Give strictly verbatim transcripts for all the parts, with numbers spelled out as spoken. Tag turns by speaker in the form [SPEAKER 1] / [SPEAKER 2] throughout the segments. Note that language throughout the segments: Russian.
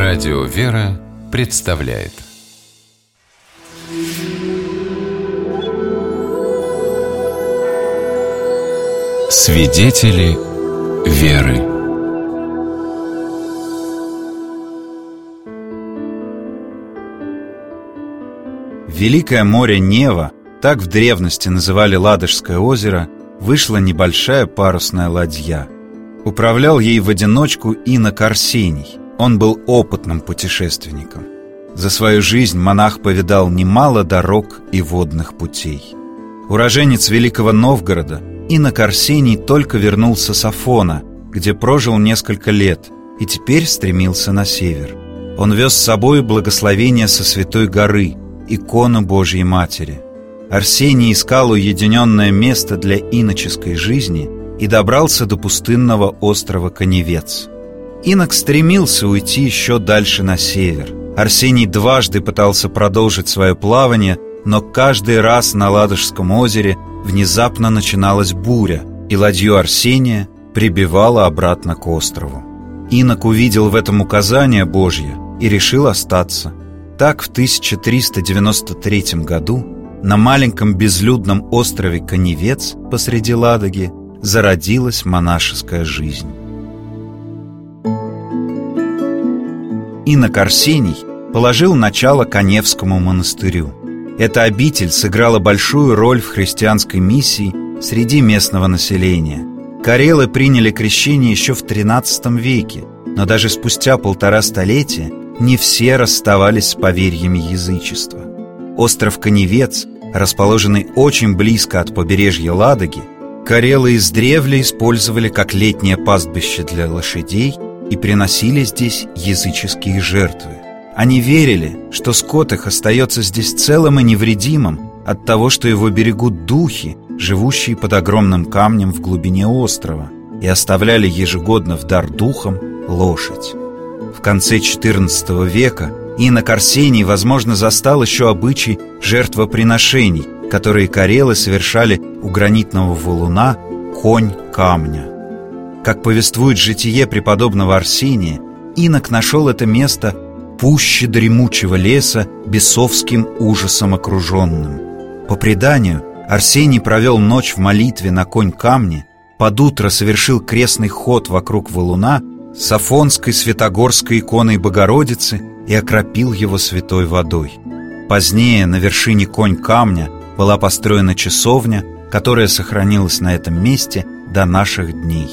[SPEAKER 1] Радио «Вера» представляет Свидетели веры.
[SPEAKER 2] Великое море Нева, так в древности называли Ладожское озеро, вышла небольшая парусная ладья. Управлял ей в одиночку инок Арсений. Он был опытным путешественником. За свою жизнь монах повидал немало дорог и водных путей. Уроженец Великого Новгорода, инок Арсений только вернулся с Афона, где прожил несколько лет, и теперь стремился на север. Он вез с собой благословение со Святой горы, икону Божьей Матери. Арсений искал уединенное место для иноческой жизни и добрался до пустынного острова Каневец. Инок стремился уйти еще дальше на север. Арсений дважды пытался продолжить свое плавание, но каждый раз на Ладожском озере внезапно начиналась буря, и ладью Арсения прибивало обратно к острову. Инок увидел в этом указание Божье и решил остаться. Так в тысяча триста девяносто третьем году на маленьком безлюдном острове Каневец посреди Ладоги зародилась монашеская жизнь. Инок Арсений положил начало Каневскому монастырю. Эта обитель сыграла большую роль в христианской миссии среди местного населения. Карелы приняли крещение еще в тринадцатом веке, но даже спустя полтора столетия не все расставались с поверьями язычества. Остров Каневец, расположенный очень близко от побережья Ладоги, карелы издревле использовали как летнее пастбище для лошадей и приносили здесь языческие жертвы. Они верили, что скот их остается здесь целым и невредимым от того, что его берегут духи, живущие под огромным камнем в глубине острова, и оставляли ежегодно в дар духам лошадь. В конце четырнадцатого века инок Арсений, возможно, застал еще обычай жертвоприношений, которые карелы совершали у гранитного валуна «Конь камня». Как повествует житие преподобного Арсения, инок нашел это место пуще дремучего леса, бесовским ужасом окруженным. По преданию, Арсений провел ночь в молитве на Конь камне, под утро совершил крестный ход вокруг валуна с Афонской святогорской иконой Богородицы и окропил его святой водой. Позднее на вершине Конь камня была построена часовня, которая сохранилась на этом месте до наших дней.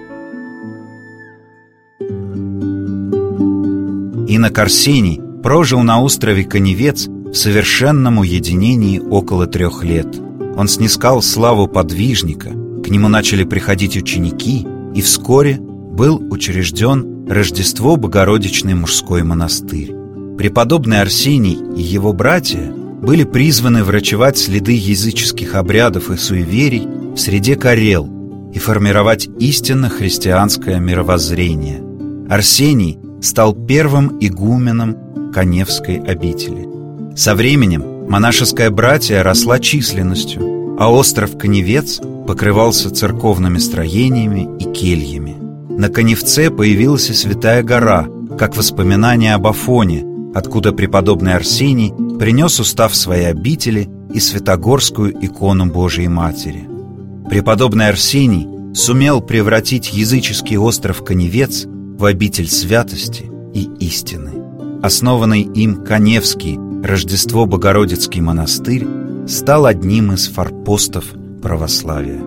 [SPEAKER 2] Инок Арсений прожил на острове Каневец в совершенном уединении около трех лет. Он снискал славу подвижника, к нему начали приходить ученики, и вскоре был учрежден Рождество Богородичный мужской монастырь. Преподобный Арсений и его братья были призваны врачевать следы языческих обрядов и суеверий в среде карел и формировать истинно христианское мировоззрение. Арсений стал первым игуменом Каневской обители. Со временем монашеское братье росла численностью, а остров Каневец покрывался церковными строениями и кельями. На Каневце появилась и Святая гора, как воспоминание об Афоне, откуда преподобный Арсений принес устав своей обители и святогорскую икону Божией Матери. Преподобный Арсений сумел превратить языческий остров Каневец в обитель святости и истины. Основанный им Каневский Рождество Богородицкий монастырь стал одним из форпостов православия.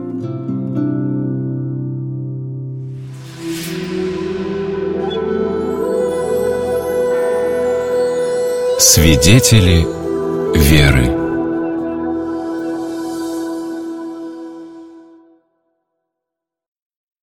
[SPEAKER 1] Свидетели веры.